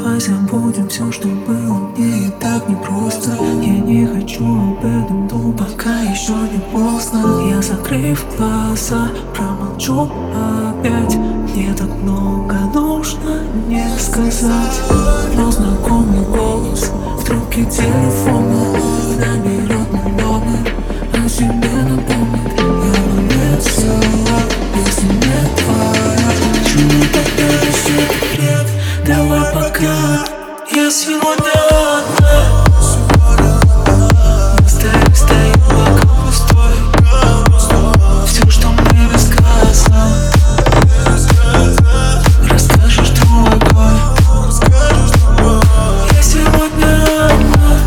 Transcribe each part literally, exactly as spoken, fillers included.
Давай забудем все, что было, мне и так непросто. Я не хочу об этом думать, пока еще не поздно. Я, закрыв глаза, промолчу опять. Мне так много нужно не сказать. Но знакомый голос в трубке телефона наберет мой номер, о себе напомнит. Я бы не взяла, если не твоя. Почему тогда секрет? Давай пока. Я сегодня одна. Мы стоим, стоим, пока пустой. Все, что мне рассказано, расскажешь другой. Я сегодня одна.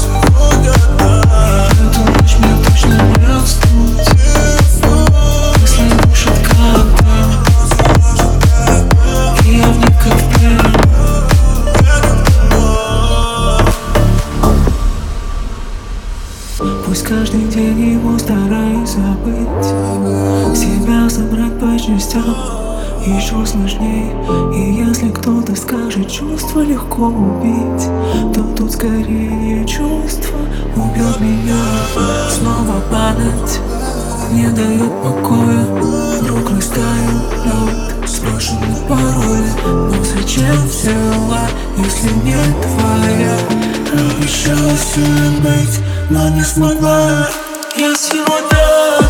И эту ночь мне точно не уснуть. Мысли душат как дым, и я в них как в плен. Пусть каждый день его стараюсь забыть, себя собрать по частям еще сложней. И если кто-то скажет, чувство легко убить, то тут скорее чувство убьет меня. Снова память не дает покоя, вдруг растаял лед, сброшенный пароль. Но зачем взяла, если не твоя? Обещала всем быть, но не смогла. Я сегодня